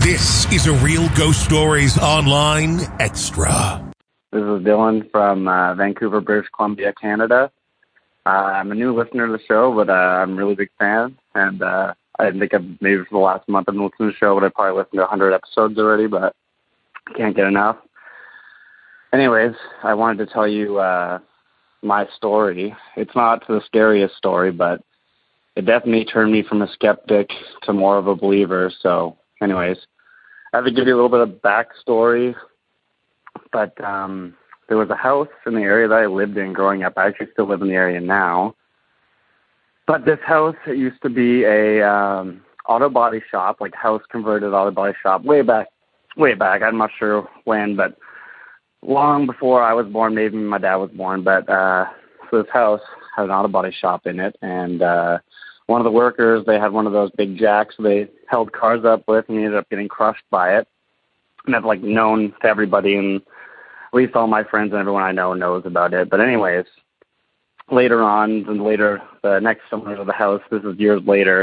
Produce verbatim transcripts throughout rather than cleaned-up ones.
This is a Real Ghost Stories Online Extra. This is Dylan from uh, Vancouver, British Columbia, Canada. Uh, I'm a new listener to the show, but uh, I'm a really big fan. And uh, I think I've, maybe for the last month I've been listening to the show, but I probably listened to one hundred episodes already, but can't get enough. Anyways, I wanted to tell you uh, my story. It's not the scariest story, but it definitely turned me from a skeptic to more of a believer. So anyways, I have to give you a little bit of backstory. But um, there was a house in the area that I lived in growing up. I actually still live in the area now. But this house, it used to be a um, auto body shop, like house converted auto body shop, way back, way back. I'm not sure when, but long before I was born, maybe my dad was born. But uh, so this house had an auto body shop in it, and uh, one of the workers, they had one of those big jacks they held cars up with, and he ended up getting crushed by it. And I've like known to everybody, and at least all my friends and everyone I know knows about it. But anyways, later on, and later, the next owners of the house, this is years later,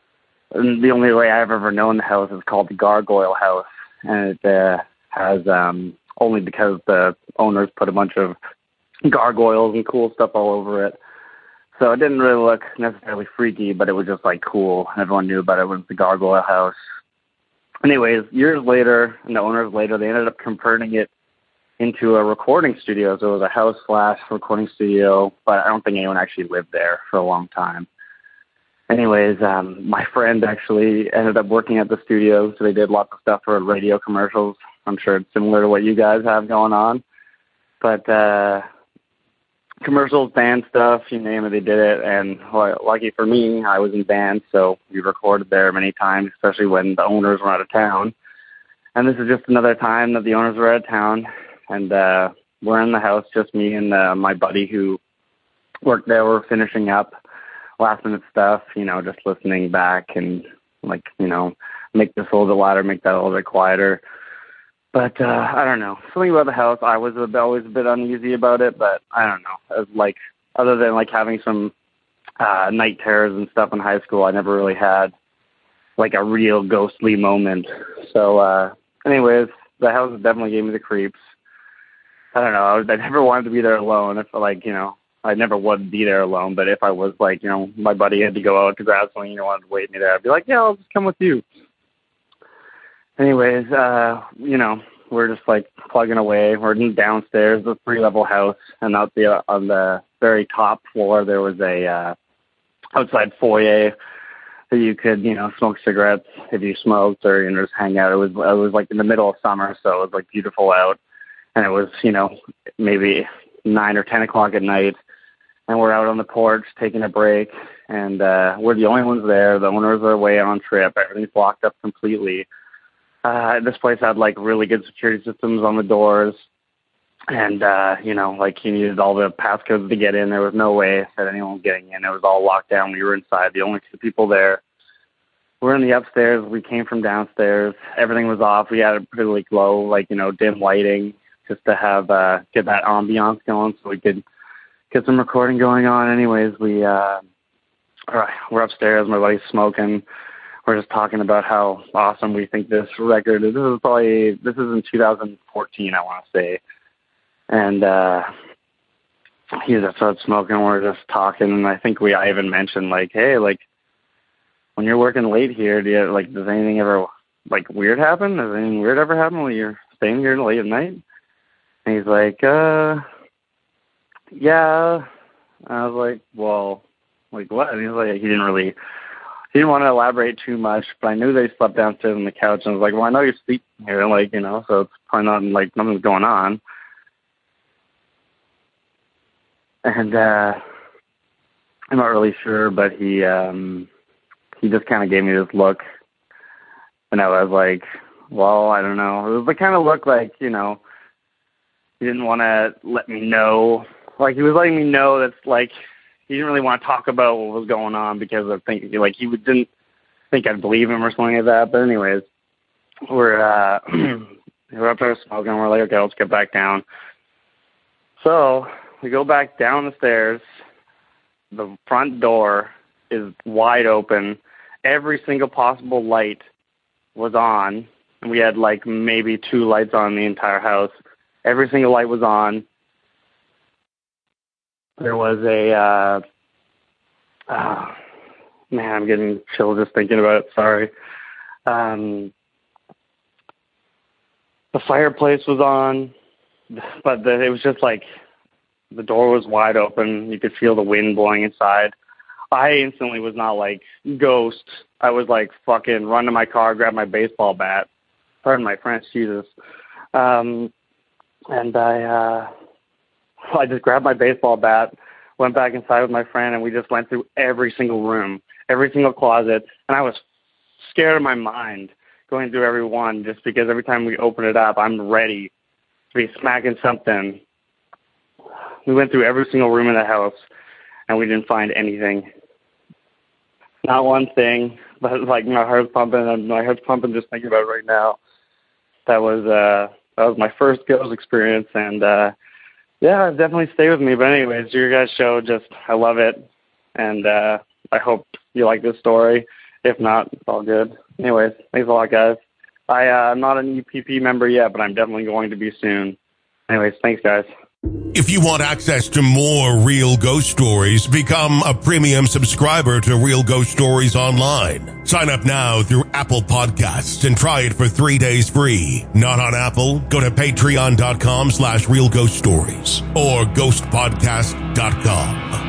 and the only way I've ever known the house is called the Gargoyle House, and it uh, has um, only because the owners put a bunch of gargoyles and cool stuff all over it. So it didn't really look necessarily freaky, but it was just like cool. Everyone knew about it. It was the Gargoyle House. Anyways, years later, and the owners later, they ended up converting it into a recording studio. So it was a house slash recording studio, but I don't think anyone actually lived there for a long time. Anyways, um, my friend actually ended up working at the studio, so they did lots of stuff for radio commercials. I'm sure it's similar to what you guys have going on. But uh, commercials, band stuff, you name it, they did it. And well, lucky for me, I was in band, so we recorded there many times, especially when the owners were out of town. And this is just another time that the owners were out of town, and uh, we're in the house, just me and uh, my buddy who worked there. We're finishing up last-minute stuff, you know, just listening back and, like, you know, make this a little bit louder, make that a little bit quieter. But uh, I don't know. Something about the house, I was a bit, always a bit uneasy about it, but I don't know. It was like, other than like having some uh, night terrors and stuff in high school, I never really had like a real ghostly moment. So uh, anyways, the house definitely gave me the creeps. I don't know. I, was, I never wanted to be there alone. If like, you know, I never would be there alone. But if I was like, you know, my buddy had to go out to grab something, you know, wanted to wait me there, I'd be like, yeah, I'll just come with you. Anyways, uh, you know, we're just like plugging away. We're downstairs, the three-level house, and out the on the very top floor there was a uh, outside foyer that you could, you know, smoke cigarettes if you smoked, or you know, just hang out. It was it was like in the middle of summer, so it was like beautiful out, and it was, you know, maybe nine or ten o'clock at night, and we're out on the porch taking a break, and uh, we're the only ones there. The owners are away on trip. Everything's blocked up completely. Uh, this place had like really good security systems on the doors, and uh, you know, like you needed all the passcodes to get in. There was no way that anyone was getting in. It was all locked down. We were inside. The only two people there. We're in the upstairs. We came from downstairs. Everything was off. We had a pretty like low, like you know, dim lighting just to have uh, get that ambiance going, so we could get some recording going on. Anyways, we uh, we're upstairs. My buddy's smoking. We're just talking about how awesome we think this record is. This is probably, this is in two thousand fourteen, I want to say. And uh, he just started smoking. We're just talking. And I think we, I even mentioned, like, hey, like, when you're working late here, do you, like, does anything ever, like, weird happen? Does anything weird ever happen when you're staying here late at night? And he's like, uh, yeah. And I was like, well, like, what? And he's like, he didn't really... He didn't want to elaborate too much, but I knew they slept downstairs on the couch, and I was like, well, I know you're sleeping here, like, you know, so it's probably not, like, nothing's going on. And, uh, I'm not really sure, but he, um, he just kind of gave me this look, and I was like, well, I don't know. It was the kind of look like, you know, he didn't want to let me know, like, he was letting me know that's, like, he didn't really want to talk about what was going on because of thinking, like, he didn't think I'd believe him or something like that. But anyways, we're, uh, we're up there smoking. We're like, okay, let's get back down. So we go back down the stairs. The front door is wide open. Every single possible light was on. We had like maybe two lights on the entire house. Every single light was on. There was a, uh, uh, man, I'm getting chills just thinking about it. Sorry. Um, the fireplace was on, but the, it was just like the door was wide open. You could feel the wind blowing inside. I instantly was not like ghost. I was like fucking run to my car, grab my baseball bat. Pardon my French, Jesus. Um, and I, uh, I just grabbed my baseball bat, went back inside with my friend, and we just went through every single room, every single closet. And I was scared of my mind going through every one just because every time we open it up, I'm ready to be smacking something. We went through every single room in the house, and we didn't find anything. Not one thing, but like my heart's pumping, and my heart's pumping just thinking about it right now. That was uh, that was my first ghost experience, and uh, yeah, definitely stay with me. But anyways, your guys' show, just I love it, and uh, I hope you like this story. If not, it's all good. Anyways, thanks a lot, guys. I, uh, I'm not an E P P member yet, but I'm definitely going to be soon. Anyways, thanks, guys. If you want access to more Real Ghost Stories, become a premium subscriber to Real Ghost Stories Online. Sign up now through Apple Podcasts and try it for three days free. Not on Apple? Go to patreon.com slash Real Ghost Stories or ghost podcast dot com.